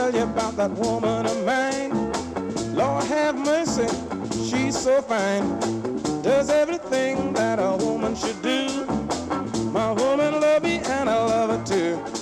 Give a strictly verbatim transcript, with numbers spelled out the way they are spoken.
tell you about that woman of mine. Lord have mercy, she's so fine. Does everything that a woman should do. My woman love me and I love her too.